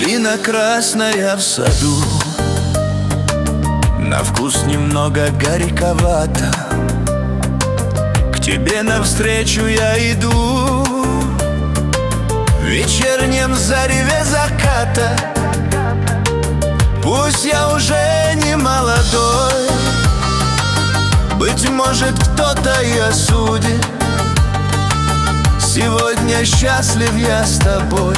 Малина красная в саду, на вкус немного горьковато. К тебе навстречу я иду в вечернем зареве заката. Пусть я уже не молодой, быть может, кто-то и осудит. Сегодня счастлив я с тобой,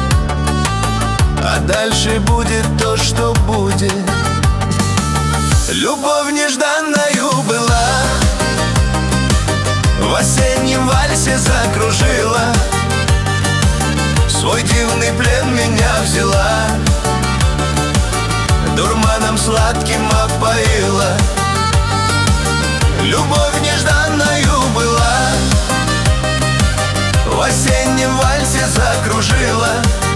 а дальше будет то, что будет. Любовь нежданною была, в осеннем вальсе закружила, свой дивный плен меня взяла, дурманом сладким опоила. Любовь нежданною была, в осеннем вальсе закружила,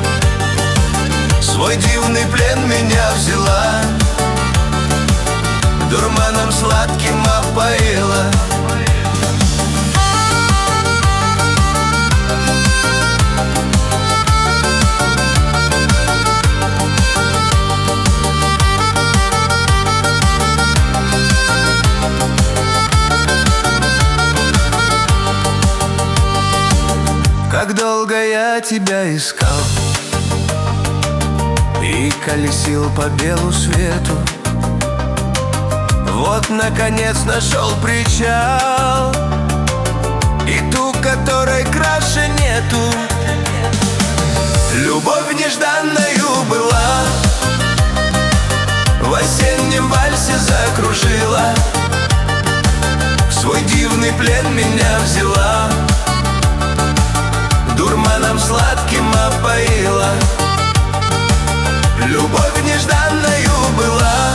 свой дивный плен меня взяла, дурманом сладким опоила. Как долго я тебя искал и колесил по белу свету, вот, наконец, нашел причал и ту, которой краше нету. Любовь нежданною была, в осеннем вальсе закружила, в свой дивный плен меня взяла, дурманом сладким опоила. Любовь нежданною была,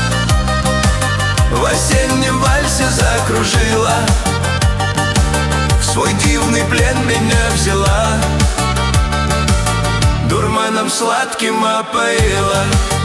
в осеннем вальсе закружила, в свой дивный плен меня взяла, дурманом сладким опоила.